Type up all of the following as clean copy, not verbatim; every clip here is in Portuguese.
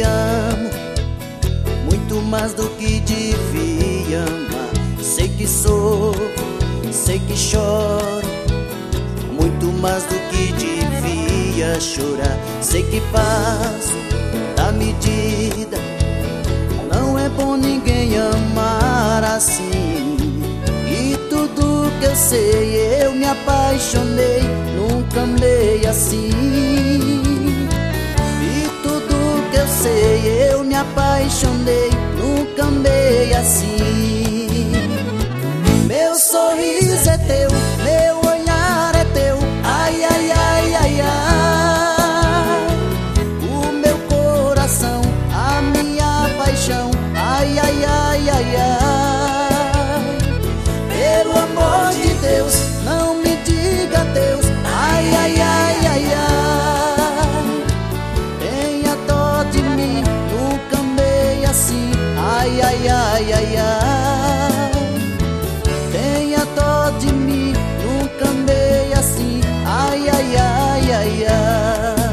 que amo muito mais do que devia amar. Sei que sofro, sei que choro muito mais do que devia chorar. Sei que passo da medida, não é bom ninguém amar assim. E tudo que eu sei, eu me apaixonei, nunca amei assim. E tudo que eu sei, eu me apaixonei, nunca amei assim. Meu sorriso é teu, meu olhar é teu, ai, ai, ai, ai, ai. O meu coração, a minha paixão, ai, ai, ai, ai, ai. Pelo amor de Deus, não me diga Deus, ai, ai, ai, ai, ai. Tenha dó de mim, nunca amei assim, ai, ai, ai, ai, ai. Tenha dó de mim, nunca amei assim, ai, ai, ai, ai, ai.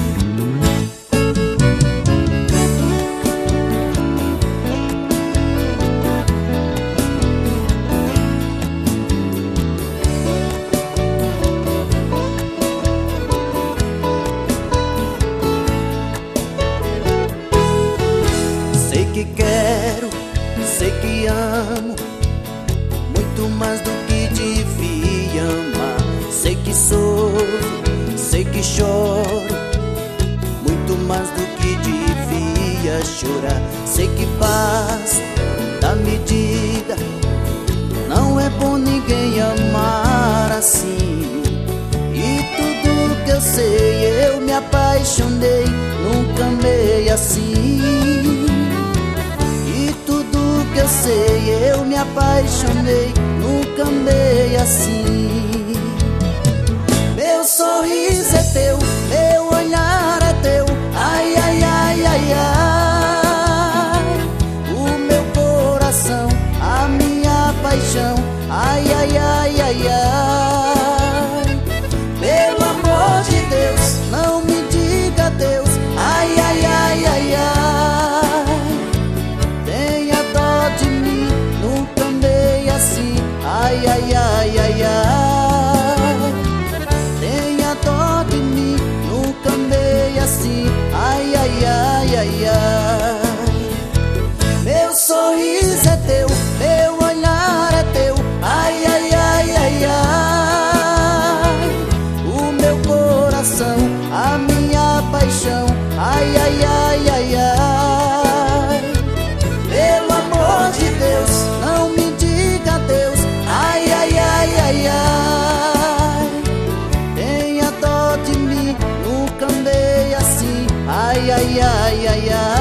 Sei que quero, sei que amo muito mais do que devia amar. Sei que sofro, sei que choro muito mais do que devia chorar. Sei que passo da medida, não é bom ninguém amar assim. E tudo que eu sei, eu me apaixonei, nunca amei assim. E tudo que eu sei, eu me apaixonei, nunca amei assim. Meu sorriso é teu, meu olhar é teu, ai, ai, ai, ai, ai. O meu coração, a minha paixão, ai, ai, ai, ai, ai. Pelo amor de Deus, não me diga Deus, ai, ai, ai, ai, ai. Tenha dó de mim, nunca amei assim, ai, ai, ai, ai, ai. Tenha dó de mim, nunca amei assim, ai, ai, ai, ai, ai. Meu sorriso é teu, meu olhar é teu, ai, ai, ai, ai, ai. O meu coração, a minha paixão, ai, ai, ai, ai, ai. Pelo amor de Deus, não me diga Deus, ai, ai, ai, ai, ai. Tenha dó de mim, nunca andei assim, ai, ai, ai, ai, ai.